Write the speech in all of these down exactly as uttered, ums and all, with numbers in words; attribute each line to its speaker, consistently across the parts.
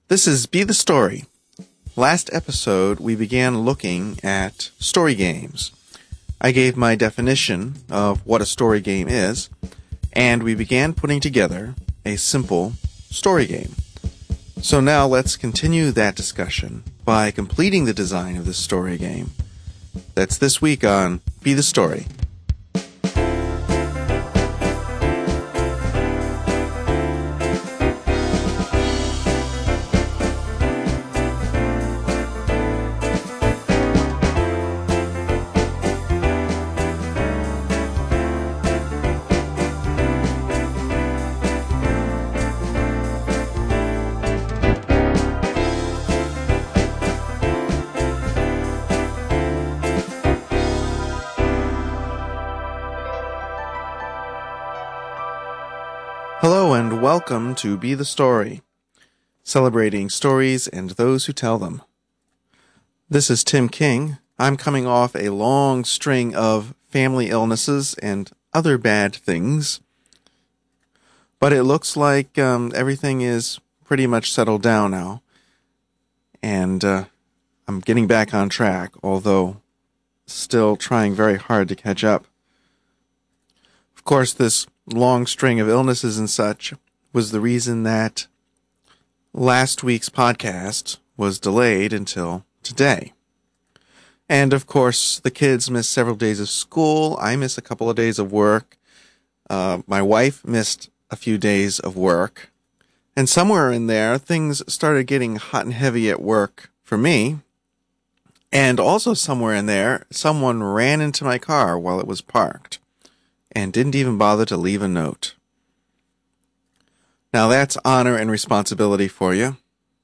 Speaker 1: This is Be the Story. Last episode, we began looking at story games. I gave my definition of what a story game is, and we began putting together a simple story game. So now let's continue that discussion by completing the design of this story game. That's this week on Be the Story. Hello and welcome to Be the Story, celebrating stories and those who tell them. This is Tim King. I'm coming off a long string of family illnesses and other bad things, but it looks like um, everything is pretty much settled down now, and uh, I'm getting back on track, although still trying very hard to catch up. Of course, this long string of illnesses and such was the reason that last week's podcast was delayed until today. And of course, the kids missed several days of school. I missed a couple of days of work. Uh, my wife missed a few days of work. And somewhere in there, things started getting hot and heavy at work for me. And also somewhere in there, someone ran into my car while it was parked and didn't even bother to leave a note. Now that's honor and responsibility for you.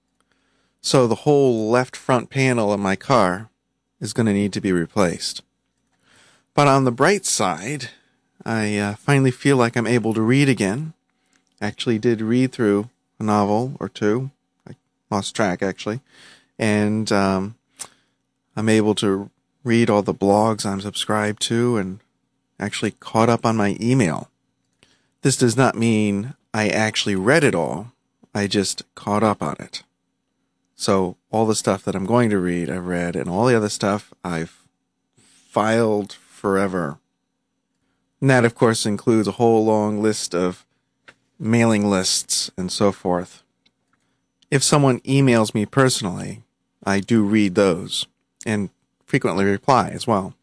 Speaker 1: So the whole left front panel of my car is going to need to be replaced. But on the bright side, I uh, finally feel like I'm able to read again. Actually did read through a novel or two. I lost track, actually. And um, I'm able to read all the blogs I'm subscribed to and actually caught up on my email. This does not mean I actually read it all. I just caught up on it. So all the stuff that I'm going to read, I've read, and all the other stuff I've filed forever. And that, of course, includes a whole long list of mailing lists and so forth. If someone emails me personally, I do read those and frequently reply as well.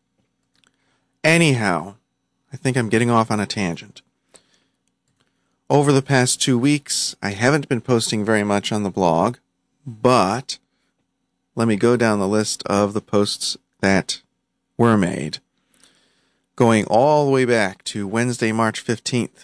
Speaker 1: Anyhow, I think I'm getting off on a tangent. Over the past two weeks, I haven't been posting very much on the blog, but let me go down the list of the posts that were made. Going all the way back to Wednesday, March fifteenth.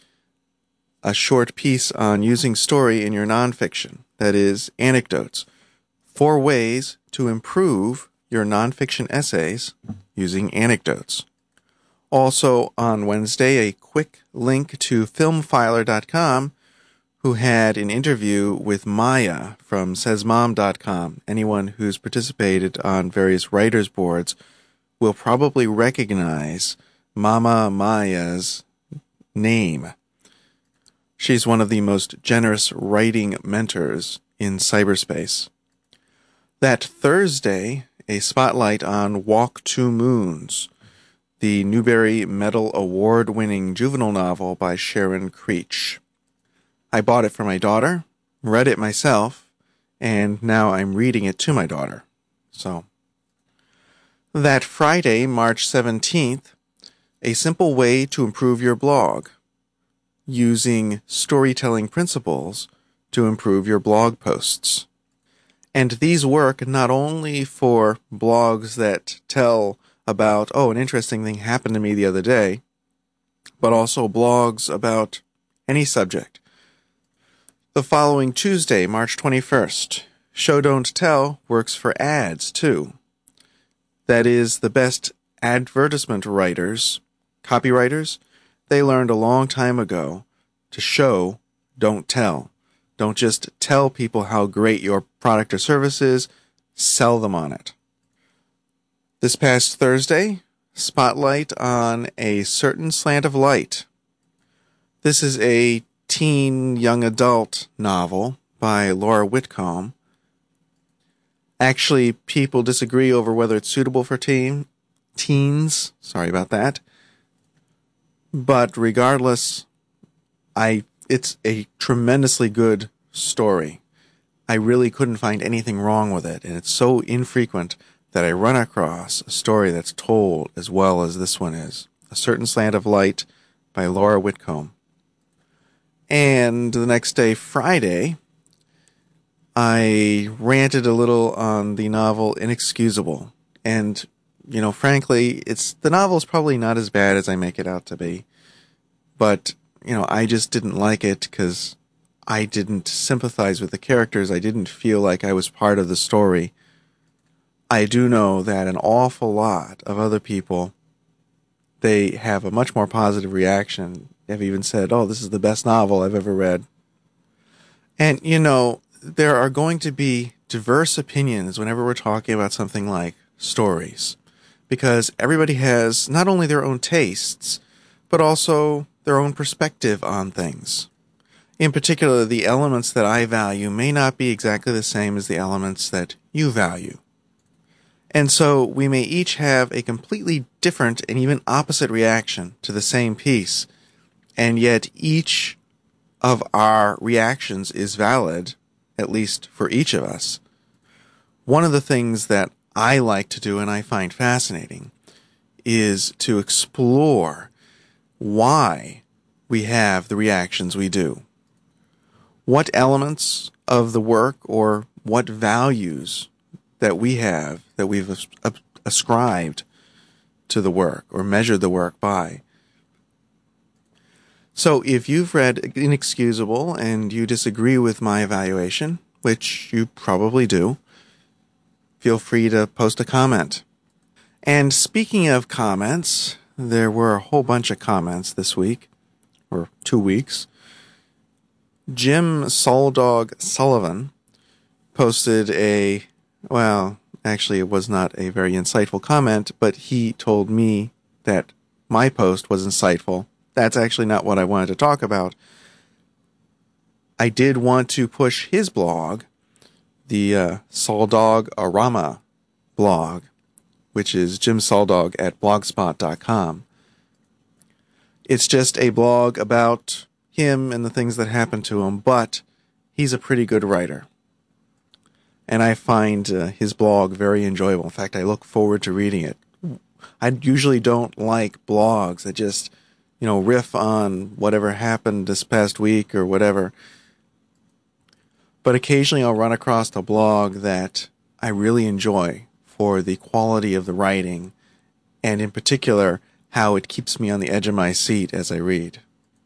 Speaker 1: A short piece on using story in your nonfiction, that is, anecdotes. Four ways to improve your nonfiction essays using anecdotes. Also on Wednesday, a quick link to filmfiler dot com, who had an interview with Maya from says mom dot com. Anyone who's participated on various writers' boards will probably recognize Mama Maya's name. She's one of the most generous writing mentors in cyberspace. That Thursday, a spotlight on Walk Two Moons, the Newbery Medal Award-winning juvenile novel by Sharon Creech. I bought it for my daughter, read it myself, and now I'm reading it to my daughter. So, that Friday, March seventeenth, a simple way to improve your blog, using storytelling principles to improve your blog posts. And these work not only for blogs that tell about, oh, an interesting thing happened to me the other day, but also blogs about any subject. The following Tuesday, March twenty-first, Show Don't Tell works for ads, too. That is, the best advertisement writers, copywriters, they learned a long time ago to show, don't tell. Don't just tell people how great your product or service is, sell them on it. This past Thursday, spotlight on A Certain Slant of Light. This is a teen young adult novel by Laura Whitcomb. Actually, people disagree over whether it's suitable for teen, teens. Sorry about that. But regardless, I it's a tremendously good story. I really couldn't find anything wrong with it, and it's so infrequent that I run across a story that's told as well as this one is. A Certain Slant of Light by Laura Whitcomb. And the next day, Friday, I ranted a little on the novel Inexcusable. And, you know, frankly, it's the novel's probably not as bad as I make it out to be. But, you know, I just didn't like it because I didn't sympathize with the characters. I didn't feel like I was part of the story. I do know that an awful lot of other people, they have a much more positive reaction. They've even said, oh, this is the best novel I've ever read. And, you know, there are going to be diverse opinions whenever we're talking about something like stories, because everybody has not only their own tastes, but also their own perspective on things. In particular, the elements that I value may not be exactly the same as the elements that you value. And so we may each have a completely different and even opposite reaction to the same piece, and yet each of our reactions is valid, at least for each of us. One of the things that I like to do and I find fascinating is to explore why we have the reactions we do. What elements of the work or what values that we have, that we've ascribed to the work or measured the work by. So if you've read Inexcusable and you disagree with my evaluation, which you probably do, feel free to post a comment. And speaking of comments, there were a whole bunch of comments this week, or two weeks. Jim Soldog Sullivan posted a, well, actually it was not a very insightful comment, but he told me that my post was insightful. That's actually not what I wanted to talk about. I did want to push his blog, the uh, Soldog-arama blog, which is Jim Soldog at blogspot dot com. It's just a blog about him and the things that happen to him, but he's a pretty good writer. And I find uh, his blog very enjoyable. In fact, I look forward to reading it. I usually don't like blogs that just, you know, riff on whatever happened this past week or whatever. But occasionally I'll run across a blog that I really enjoy for the quality of the writing, and in particular, how it keeps me on the edge of my seat as I read.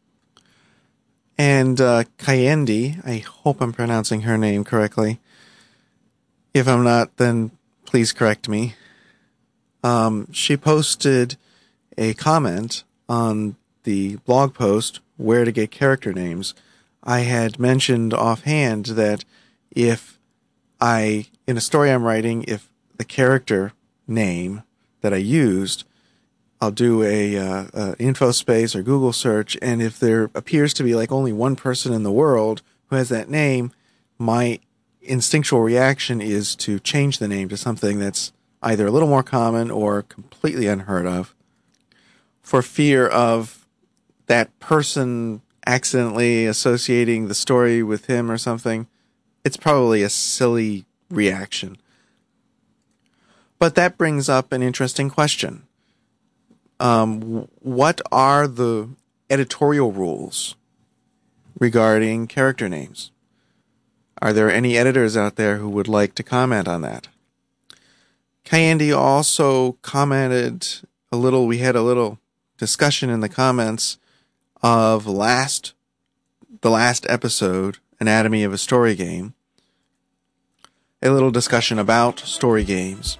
Speaker 1: And uh, Kayendi, I hope I'm pronouncing her name correctly. If I'm not, then please correct me. Um, she posted a comment on the blog post, Where to Get Character Names. I had mentioned offhand that if I, in a story I'm writing, if the character name that I used, I'll do a, uh, uh, info space or Google search, and if there appears to be like only one person in the world who has that name, my instinctual reaction is to change the name to something that's either a little more common or completely unheard of, for fear of that person accidentally associating the story with him or something. It's probably a silly reaction. But that brings up an interesting question. Um, what are the editorial rules regarding character names? Are there any editors out there who would like to comment on that? Kayendi also commented a little, we had a little discussion in the comments of last, the last episode, Anatomy of a Story Game. A little discussion about story games.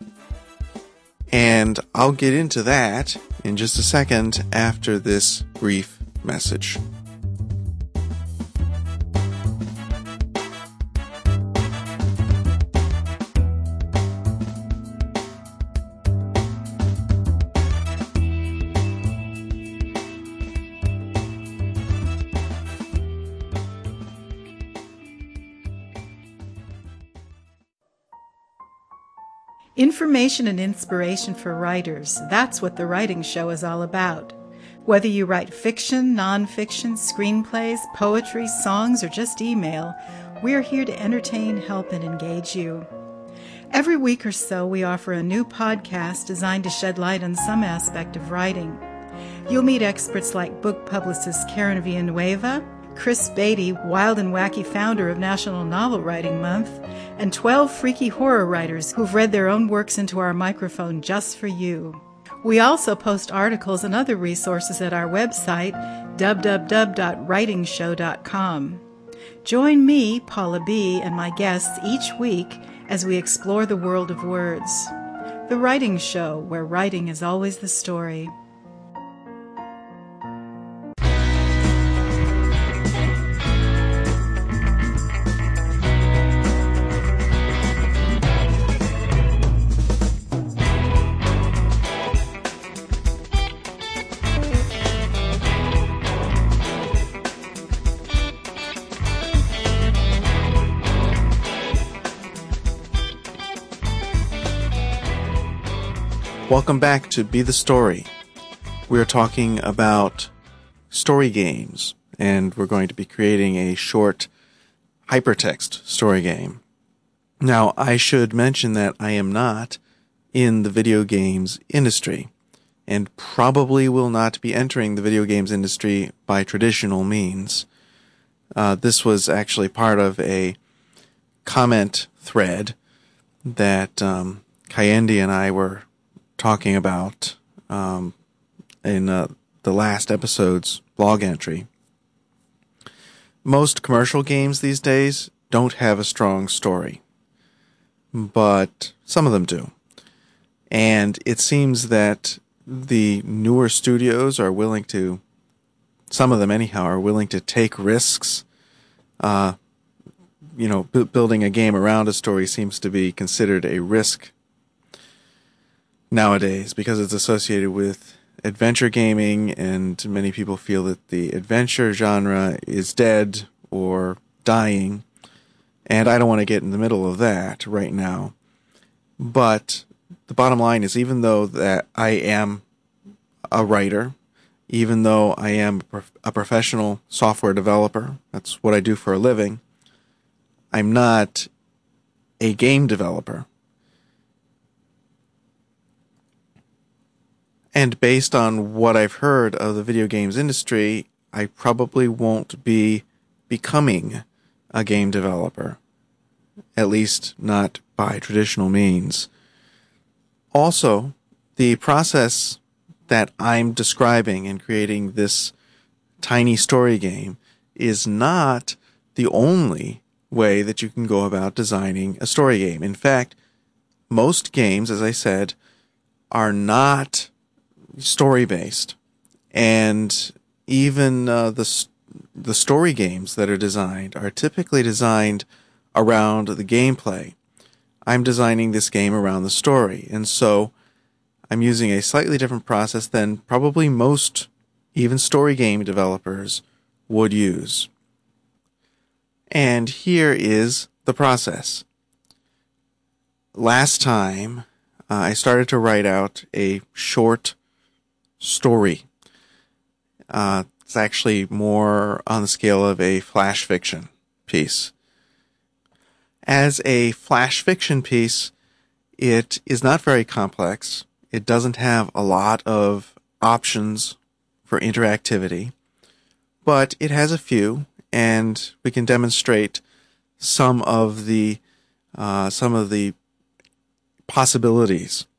Speaker 1: And I'll get into that in just a second after this brief message.
Speaker 2: Information and inspiration for writers, that's what The Writing Show is all about. Whether you write fiction, nonfiction, screenplays, poetry, songs, or just email, we're here to entertain, help, and engage you. Every week or so, we offer a new podcast designed to shed light on some aspect of writing. You'll meet experts like book publicist Karen Villanueva, Chris Beatty, wild and wacky founder of National Novel Writing Month, and twelve freaky horror writers who've read their own works into our microphone just for you. We also post articles and other resources at our website, w w w dot writing show dot com. Join me, Paula B., and my guests each week as we explore the world of words. The Writing Show, where writing is always the story.
Speaker 1: Welcome back to Be the Story. We're talking about story games, and we're going to be creating a short hypertext story game. Now, I should mention that I am not in the video games industry, and probably will not be entering the video games industry by traditional means. Uh, this was actually part of a comment thread that um, Kyendi and I were talking about um, in uh, the last episode's blog entry. Most commercial games these days don't have a strong story, but some of them do. And it seems that the newer studios are willing to, some of them anyhow, are willing to take risks. Uh, you know, b- building a game around a story seems to be considered a risk nowadays because it's associated with adventure gaming, and many people feel that the adventure genre is dead or dying, and I don't want to get in the middle of that right now. But the bottom line is, even though that I am a writer, even though I am a professional software developer, that's what I do for a living, I'm not a game developer. And based on what I've heard of the video games industry, I probably won't be becoming a game developer, at least not by traditional means. Also, the process that I'm describing in creating this tiny story game is not the only way that you can go about designing a story game. In fact, most games, as I said, are not story-based, and even uh, the the story games that are designed are typically designed around the gameplay. I'm designing this game around the story, and so I'm using a slightly different process than probably most even story game developers would use. And here is the process. Last time, uh, I started to write out a short story. Uh, it's actually more on the scale of a flash fiction piece. As a flash fiction piece, it is not very complex. It doesn't have a lot of options for interactivity, but it has a few, and we can demonstrate some of the uh, some of the possibilities.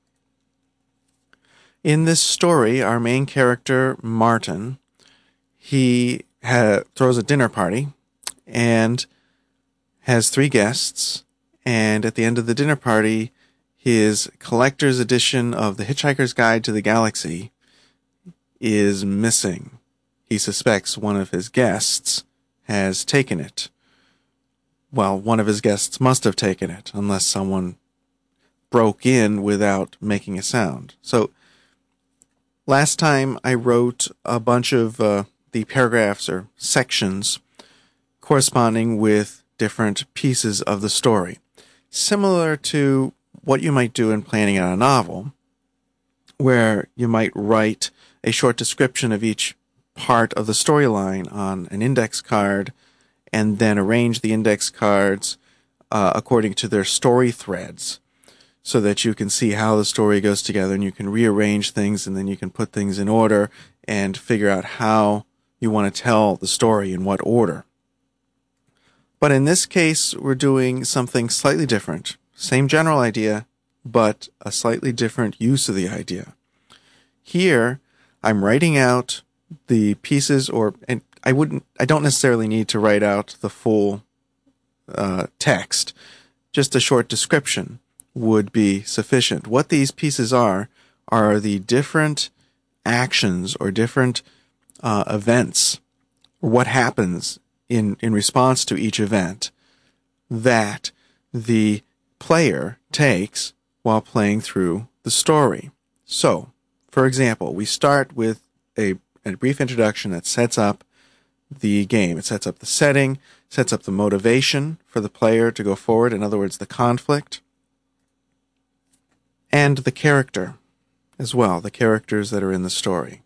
Speaker 1: In this story, our main character, Martin, he ha- throws a dinner party and has three guests, and at the end of the dinner party, his collector's edition of The Hitchhiker's Guide to the Galaxy is missing. He suspects one of his guests has taken it. Well, one of his guests must have taken it, unless someone broke in without making a sound. So, last time I wrote a bunch of uh, the paragraphs or sections corresponding with different pieces of the story. Similar to what you might do in planning out a novel, where you might write a short description of each part of the storyline on an index card, and then arrange the index cards uh, according to their story threads, so that you can see how the story goes together, and you can rearrange things, and then you can put things in order and figure out how you want to tell the story in what order. But in this case, we're doing something slightly different. Same general idea, but a slightly different use of the idea. Here, I'm writing out the pieces, or and I wouldn't, I don't necessarily need to write out the full uh, text. Just a short description would be sufficient. What these pieces are, are the different actions or different uh, events, or what happens in, in response to each event that the player takes while playing through the story. So, for example, we start with a, a brief introduction that sets up the game. It sets up the setting, sets up the motivation for the player to go forward, in other words, the conflict, and the character as well, the characters that are in the story.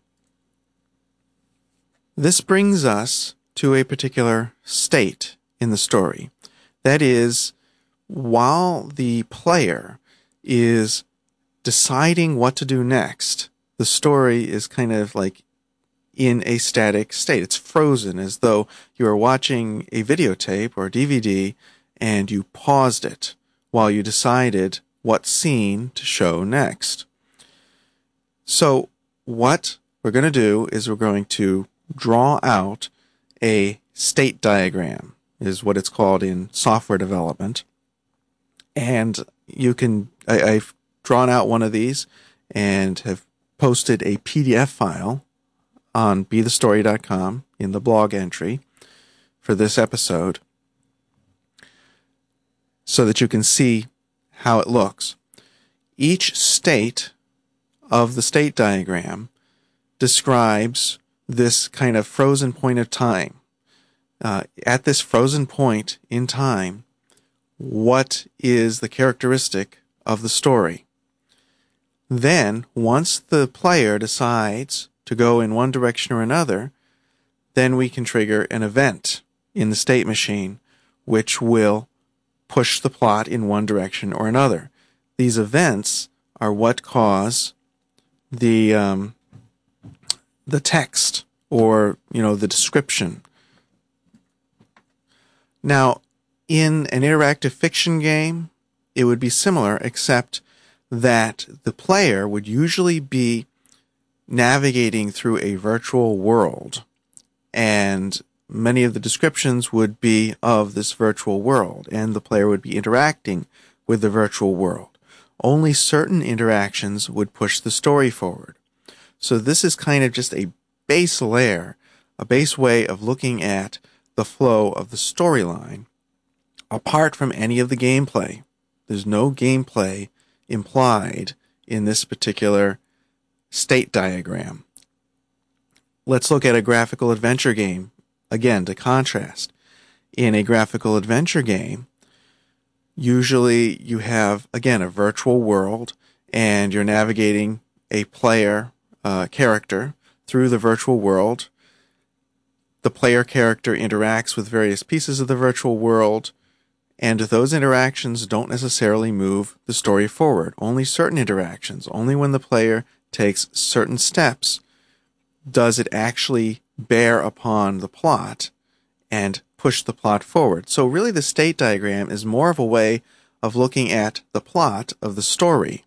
Speaker 1: This brings us to a particular state in the story. That is, while the player is deciding what to do next, the story is kind of like in a static state. It's frozen, as though you are watching a videotape or a D V D and you paused it while you decided what scene to show next. So what we're going to do is we're going to draw out a state diagram, is what it's called in software development. And you can, I, I've drawn out one of these and have posted a P D F file on be the story dot com in the blog entry for this episode, so that you can see how it looks. Each state of the state diagram describes this kind of frozen point of time. Uh, at this frozen point in time, what is the characteristic of the story? Then, once the player decides to go in one direction or another, then we can trigger an event in the state machine which will push the plot in one direction or another. These events are what cause the um, the text, or you know the description. Now, in an interactive fiction game, it would be similar, except that the player would usually be navigating through a virtual world, and many of the descriptions would be of this virtual world, and the player would be interacting with the virtual world. Only certain interactions would push the story forward. So this is kind of just a base layer, a base way of looking at the flow of the storyline, apart from any of the gameplay. There's no gameplay implied in this particular state diagram. Let's look at a graphical adventure game, again, to contrast. In a graphical adventure game, usually you have, again, a virtual world, and you're navigating a player uh, character through the virtual world. The player character interacts with various pieces of the virtual world, and those interactions don't necessarily move the story forward. Only certain interactions, only when the player takes certain steps, does it actually bear upon the plot and push the plot forward. So really the state diagram is more of a way of looking at the plot of the story.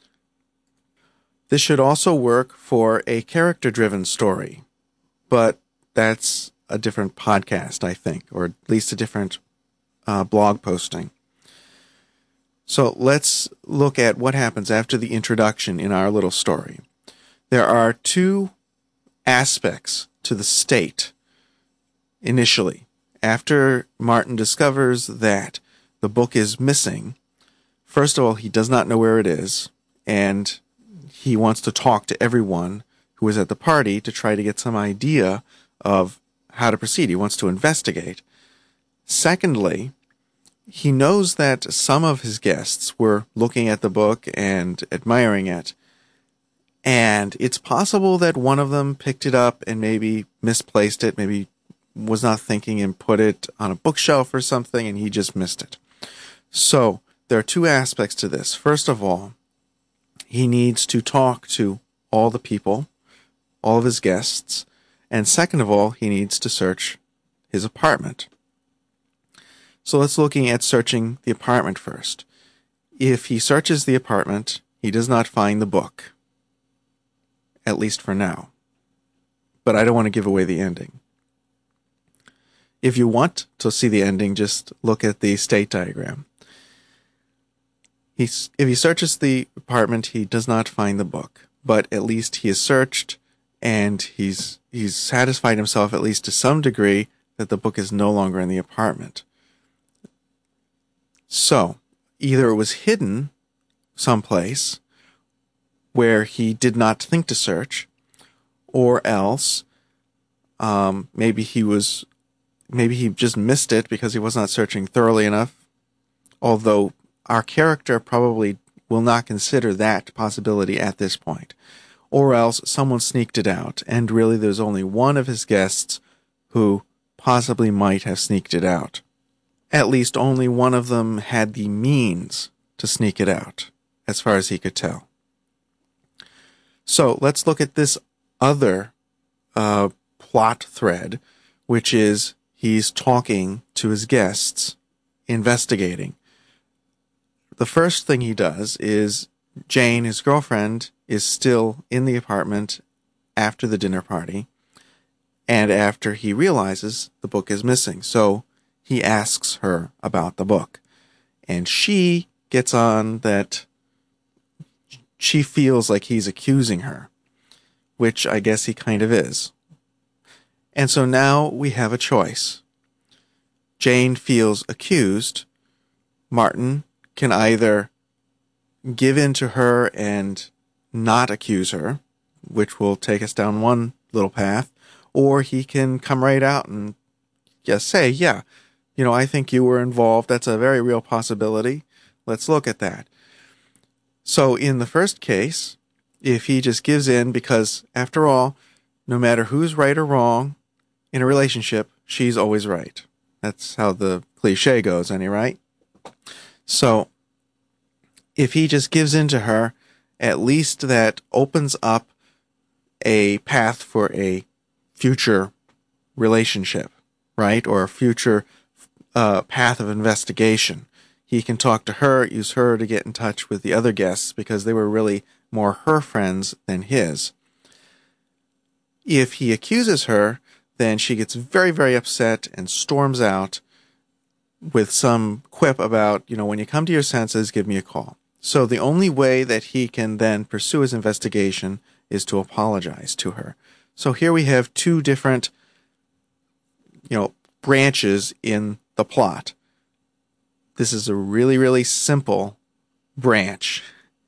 Speaker 1: This should also work for a character-driven story, but that's a different podcast, I think, or at least a different uh, blog posting. So let's look at what happens after the introduction in our little story. There are two aspects to the state initially. After Martin discovers that the book is missing, first of all, he does not know where it is, and he wants to talk to everyone who is at the party to try to get some idea of how to proceed. He wants to investigate. Secondly, he knows that some of his guests were looking at the book and admiring it. And it's possible that one of them picked it up and maybe misplaced it, maybe was not thinking and put it on a bookshelf or something, and he just missed it. So there are two aspects to this. First of all, he needs to talk to all the people, all of his guests, and second of all, he needs to search his apartment. So let's looking at searching the apartment first. If he searches the apartment, he does not find the book, at least for now. But I don't want to give away the ending. If you want to see the ending, just look at the state diagram. He's, if he searches the apartment, he does not find the book, but at least he has searched, and he's he's satisfied himself, at least to some degree, that the book is no longer in the apartment. So, either it was hidden someplace where he did not think to search, or else um, maybe he was maybe he just missed it because he was not searching thoroughly enough, although our character probably will not consider that possibility at this point. Or else someone sneaked it out, and really there's only one of his guests who possibly might have sneaked it out. At least only one of them had the means to sneak it out, as far as he could tell. So let's look at this other uh, plot thread, which is he's talking to his guests, investigating. The first thing he does is Jane, his girlfriend, is still in the apartment after the dinner party, and after he realizes the book is missing. So he asks her about the book, and she gets on that she feels like he's accusing her, which I guess he kind of is. And so now we have a choice. Jane feels accused. Martin can either give in to her and not accuse her, which will take us down one little path, or he can come right out and just say, yeah, you know, I think you were involved. That's a very real possibility. Let's look at that. So in the first case, if he just gives in, because after all, no matter who's right or wrong in a relationship, she's always right. That's how the cliche goes, any right? So if he just gives in to her, at least that opens up a path for a future relationship, right? Or a future uh, path of investigation. He can talk to her, use her to get in touch with the other guests because they were really more her friends than his. If he accuses her, then she gets very, very upset and storms out with some quip about, you know, when you come to your senses, give me a call. So the only way that he can then pursue his investigation is to apologize to her. So here we have two different, you know, branches in the plot. This is a really, really simple branch.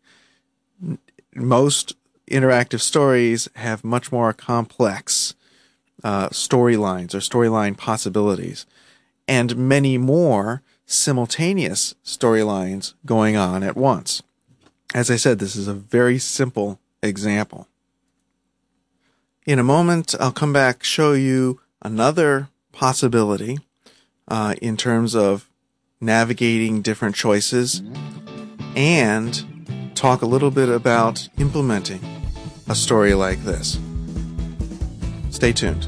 Speaker 1: Most interactive stories have much more complex uh, storylines or storyline possibilities, and many more simultaneous storylines going on at once. As I said, this is a very simple example. In a moment, I'll come back, show you another possibility uh, in terms of navigating different choices, and talk a little bit about implementing a story like this. Stay tuned.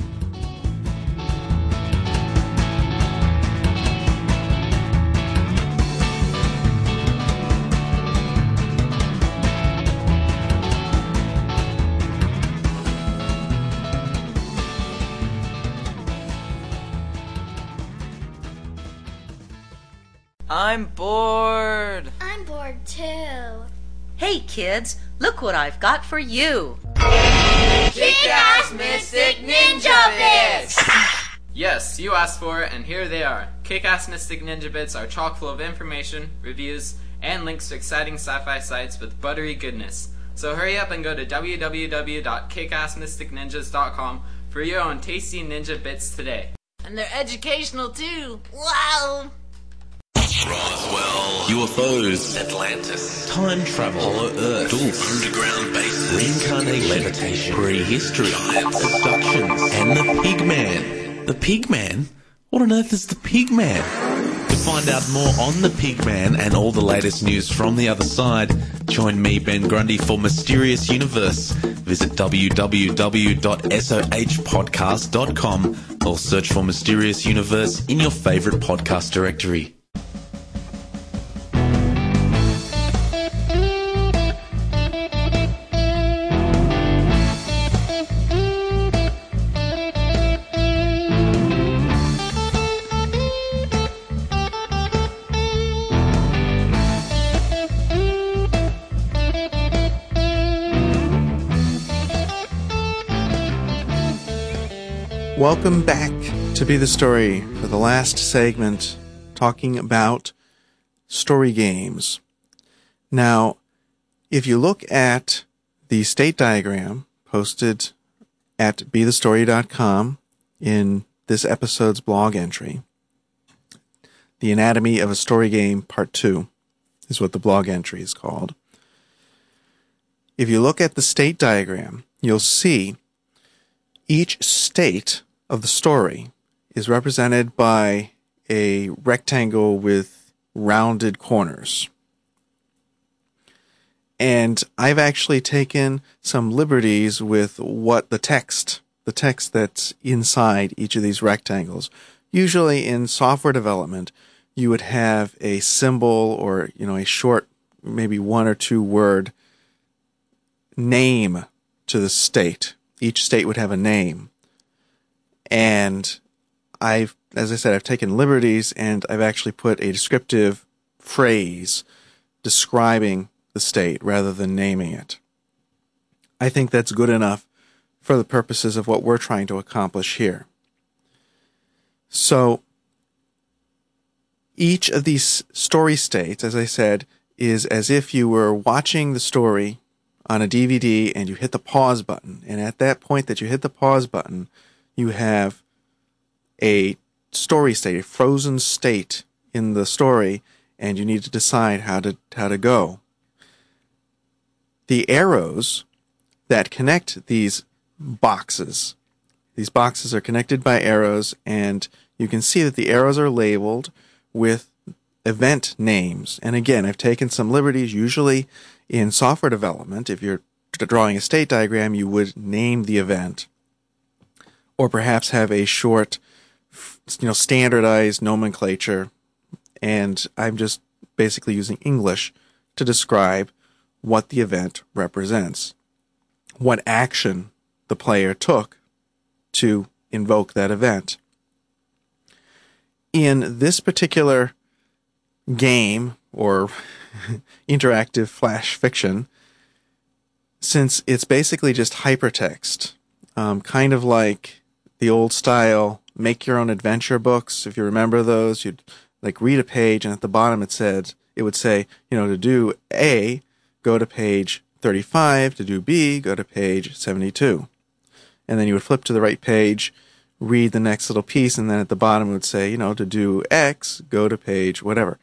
Speaker 3: I'm bored.
Speaker 4: I'm bored too.
Speaker 5: Hey kids, look what I've got for you.
Speaker 6: Kick-Ass Mystic Ninja Bits!
Speaker 3: Yes, you asked for it, and here they are. Kick-Ass Mystic Ninja Bits are chock full of information, reviews, and links to exciting sci-fi sites with buttery goodness. So hurry up and go to w w w dot kick ass mystic ninjas dot com for your own tasty ninja bits today.
Speaker 6: And they're educational too. Wow!
Speaker 7: Roswell, U F Os, Atlantis, time travel, Hollow Earth, Dulce, underground bases, reincarnation, levitation, prehistory, giants, abductions, and the Pigman. The Pigman? What on earth is the Pigman? To find out more on the Pigman and all the latest news from the other side, join me, Ben Grundy, for Mysterious Universe. Visit w w w dot soh podcast dot com or search for Mysterious Universe in your favourite podcast directory.
Speaker 1: Welcome back to Be the Story for the last segment talking about story games. Now, if you look at the state diagram posted at be the story dot com in this episode's blog entry, The Anatomy of a Story Game Part two is what the blog entry is called. If you look at the state diagram, you'll see each state of the story is represented by a rectangle with rounded corners. And I've actually taken some liberties with what the text, the text that's inside each of these rectangles. Usually in software development, you would have a symbol or, you know, a short, maybe one or two word name to the state. Each state would have a name. And I've, as I said, I've taken liberties and I've actually put a descriptive phrase describing the state rather than naming it. I think that's good enough for the purposes of what we're trying to accomplish here. So, each of these story states, as I said, is as if you were watching the story on a D V D and you hit the pause button. And at that point that you hit the pause button, you have a story state, a frozen state in the story, and you need to decide how to how to go. The arrows that connect these boxes, these boxes are connected by arrows, and you can see that the arrows are labeled with event names. And again, I've taken some liberties. Usually in software development, if you're drawing a state diagram, you would name the event, or perhaps have a short, you know, standardized nomenclature. And I'm just basically using English to describe what the event represents, what action the player took to invoke that event. In this particular game, or interactive flash fiction, since it's basically just hypertext, um, kind of like the old style make your own adventure books. If you remember those, you'd like read a page and at the bottom it said, it would say, you know, to do A, go to page thirty-five, to do B, go to page seventy-two. And then you would flip to the right page, read the next little piece, and then at the bottom it would say, you know, to do X, go to page whatever.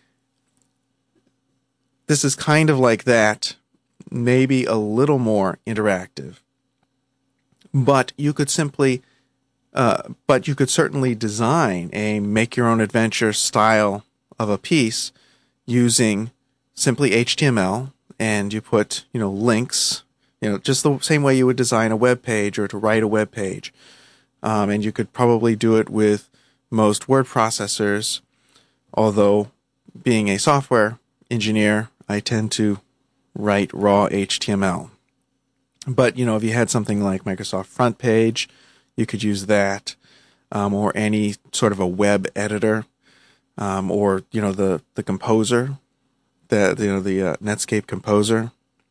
Speaker 1: This is kind of like that, maybe a little more interactive. But you could simply, uh, but you could certainly design a make-your-own-adventure style of a piece using simply H T M L, and you put, you know, links, you know, just the same way you would design a web page or to write a web page. Um, and you could probably do it with most word processors, although being a software engineer, I tend to write raw H T M L. But, you know, if you had something like Microsoft Front Page, you could use that, um, or any sort of a web editor, um, or, you know, the, the Composer, the, you know, the uh, Netscape Composer.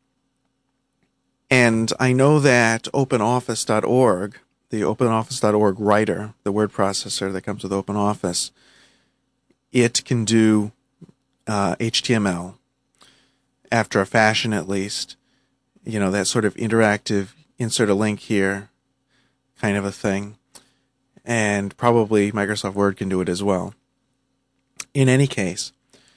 Speaker 1: And I know that OpenOffice dot org, the OpenOffice dot org writer, the word processor that comes with OpenOffice, it can do uh, H T M L after a fashion, at least. You know, that sort of interactive insert a link here kind of a thing. And probably Microsoft Word can do it as well. In any case,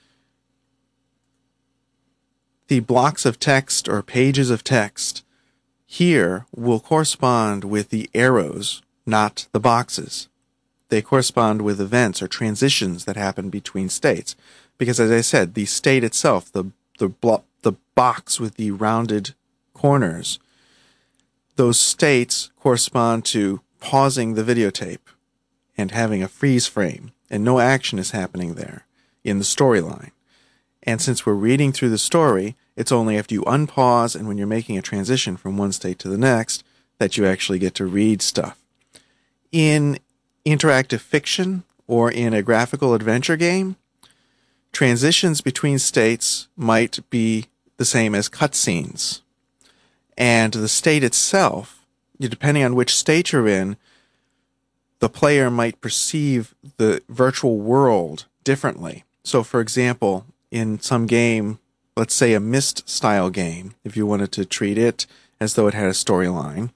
Speaker 1: the blocks of text or pages of text here will correspond with the arrows, not the boxes. They correspond with events or transitions that happen between states. Because as I said, the state itself, the the blo- the box with the rounded corners, those states correspond to pausing the videotape and having a freeze frame, and no action is happening there in the storyline. And since we're reading through the story, it's only after you unpause and when you're making a transition from one state to the next that you actually get to read stuff. In interactive fiction or in a graphical adventure game, transitions between states might be the same as cutscenes. And the state itself, depending on which state you're in, the player might perceive the virtual world differently. So, for example, in some game, let's say a Myst-style game, if you wanted to treat it as though it had a storyline,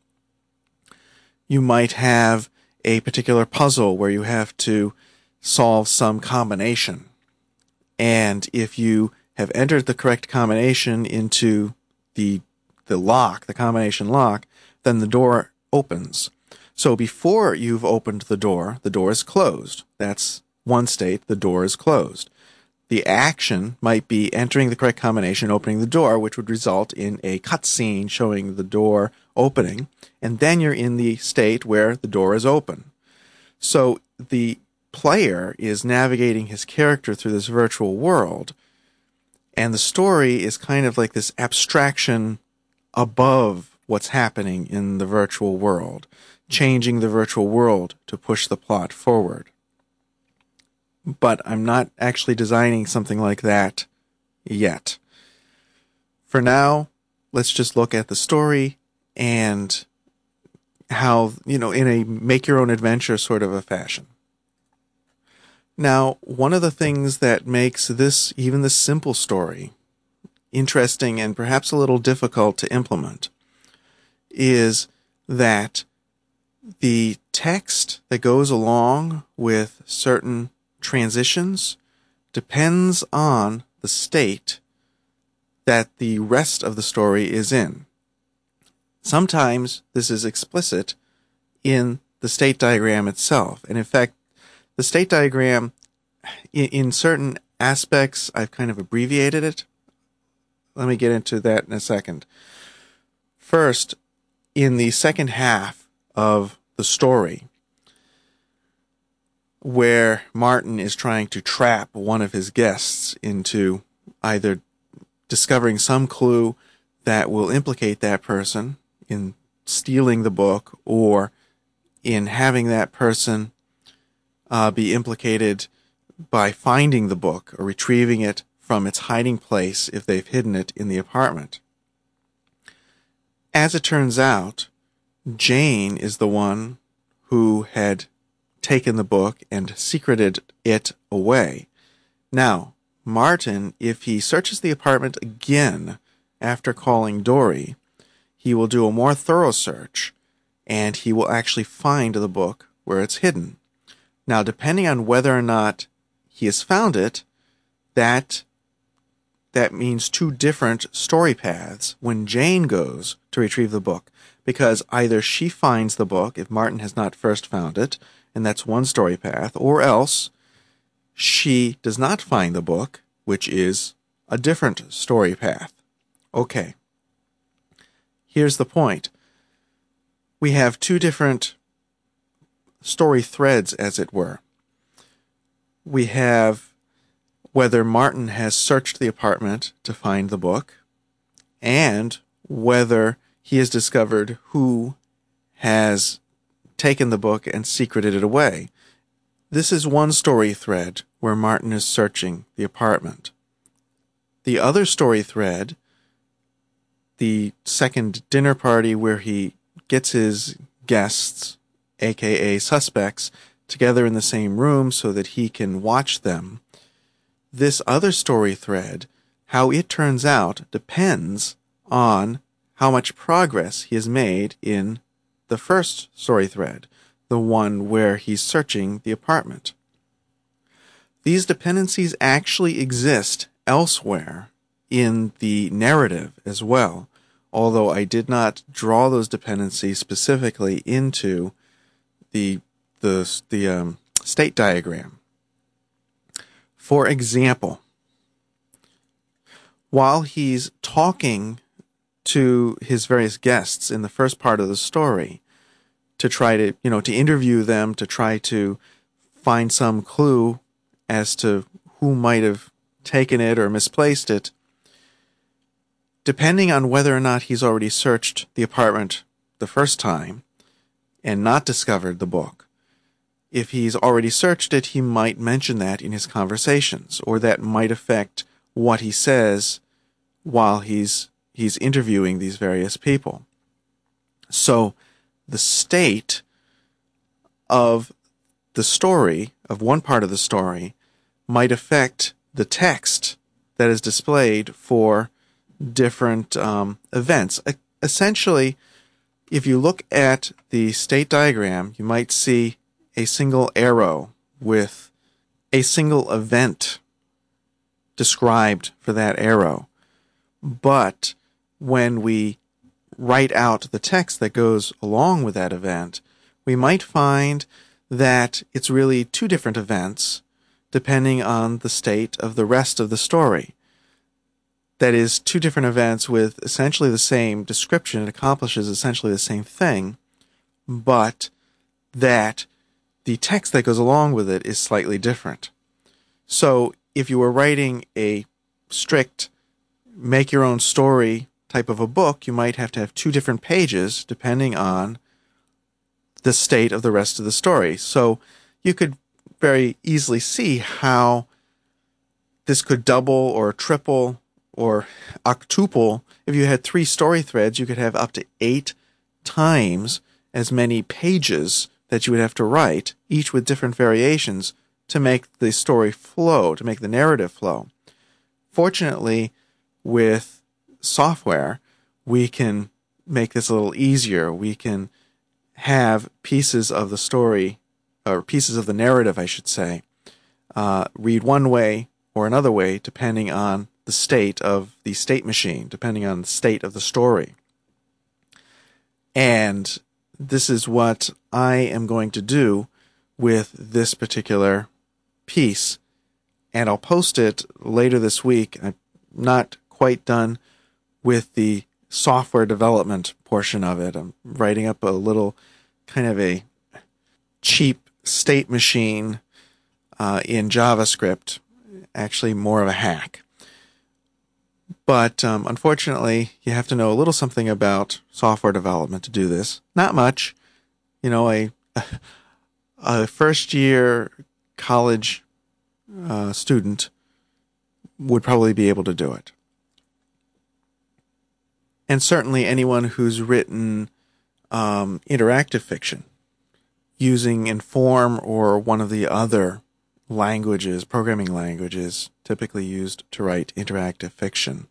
Speaker 1: you might have a particular puzzle where you have to solve some combination. And if you have entered the correct combination into the the lock, the combination lock, then the door opens. So before you've opened the door, the door is closed. That's one state, the door is closed. The action might be entering the correct combination, opening the door, which would result in a cutscene showing the door opening, and then you're in the state where the door is open. So the player is navigating his character through this virtual world, and the story is kind of like this abstraction above what's happening in the virtual world, changing the virtual world to push the plot forward. But I'm not actually designing something like that yet. For now, let's just look at the story and how, you know, in a make-your-own-adventure sort of a fashion. Now, one of the things that makes this, even this simple story, interesting and perhaps a little difficult to implement is that the text that goes along with certain transitions depends on the state that the rest of the story is in. Sometimes this is explicit in the state diagram itself. And in fact, the state diagram, in, in certain aspects, I've kind of abbreviated it. Let me get into that in a second. First, in the second half of the story, where Martin is trying to trap one of his guests into either discovering some clue that will implicate that person in stealing the book or in having that person uh, be implicated by finding the book or retrieving it from its hiding place if they've hidden it in the apartment. As it turns out, Jane is the one who had taken the book and secreted it away. Now, Martin, if he searches the apartment again after calling Dory, he will do a more thorough search, and he will actually find the book where it's hidden. Now, depending on whether or not he has found it, that that means two different story paths when Jane goes to retrieve the book, because either she finds the book if Martin has not first found it, and that's one story path, or else she does not find the book, which is a different story path. Okay. Here's the point. We have two different story threads, as it were. We have whether Martin has searched the apartment to find the book, and whether he has discovered who has taken the book and secreted it away. This is one story thread where Martin is searching the apartment. The other story thread, the second dinner party where he gets his guests, aka suspects, together in the same room so that he can watch them. This other story thread, how it turns out, depends on how much progress he has made in the first story thread, the one where he's searching the apartment. these dependencies actually exist elsewhere in the narrative as well, although I did not draw those dependencies specifically into the the the um, state diagram. For example, while he's talking to his various guests in the first part of the story, to try to, you know, to interview them, to try to find some clue as to who might have taken it or misplaced it, depending on whether or not he's already searched the apartment the first time and not discovered the book, if he's already searched it, he might mention that in his conversations, or that might affect what he says while he's he's interviewing these various people. So the state of the story, of one part of the story, might affect the text that is displayed for different um, events. E- essentially, if you look at the state diagram, you might see a single arrow with a single event described for that arrow. But when we write out the text that goes along with that event, we might find that it's really two different events depending on the state of the rest of the story. That is, two different events with essentially the same description. It accomplishes essentially the same thing, but that the text that goes along with it is slightly different. So if you were writing a strict make-your-own-story type of a book, you might have to have two different pages depending on the state of the rest of the story. So you could very easily see how this could double or triple or octuple. If you had three story threads, you could have up to eight times as many pages that you would have to write, each with different variations, to make the story flow, to make the narrative flow. Fortunately, with software, we can make this a little easier. We can have pieces of the story, or pieces of the narrative, I should say, uh, read one way or another way, depending on the state of the state machine, depending on the state of the story. And this is what I am going to do with this particular piece, and I'll post it later this week. I'm not quite done with the software development portion of it. I'm writing up a little kind of a cheap state machine uh, in JavaScript, actually more of a hack. But um, unfortunately, you have to know a little something about software development to do this. Not much. You know, a, a first-year college uh, student would probably be able to do it. And certainly anyone who's written um, interactive fiction using Inform or one of the other languages, programming languages, typically used to write interactive fiction.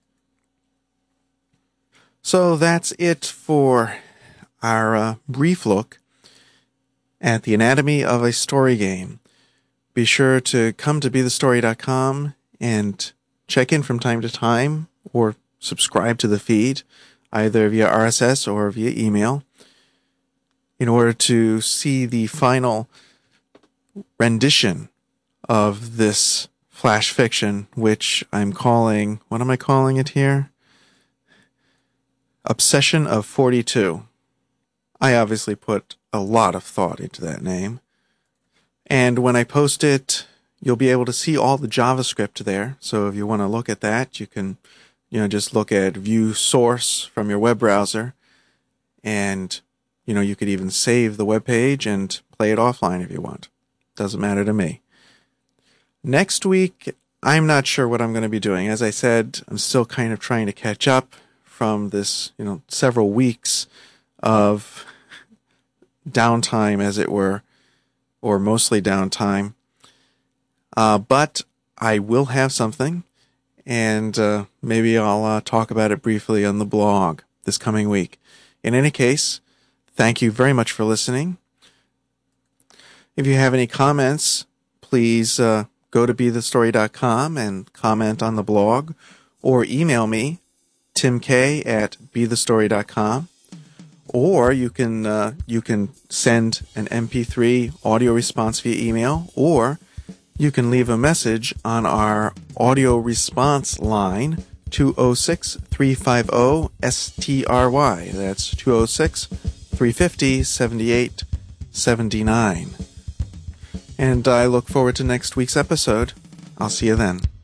Speaker 1: So that's it for our uh, brief look at the anatomy of a story game. Be sure to come to be the story dot com and check in from time to time, or subscribe to the feed, either via R S S or via email, in order to see the final rendition of this flash fiction, which I'm calling, what am I calling it here? Obsession of forty-two. I obviously put a lot of thought into that name. And when I post it, you'll be able to see all the JavaScript there. So if you want to look at that, you can, you know, just look at view source from your web browser. And, you know, you could even save the web page and play it offline if you want. Doesn't matter to me. Next week, I'm not sure what I'm going to be doing. As I said, I'm still kind of trying to catch up from this, you know, several weeks of downtime, as it were, or mostly downtime. Uh, but I will have something, and uh, maybe I'll uh, talk about it briefly on the blog this coming week. In any case, thank you very much for listening. If you have any comments, please uh, go to be the story dot com and comment on the blog, or email me, tim k at be the story dot com. Or you can uh, you can send an M P three audio response via email, or you can leave a message on our audio response line, two oh six, three five oh, S T R Y. That's two oh six, three five oh, seven eight seven nine. And I look forward to next week's episode. I'll see you then.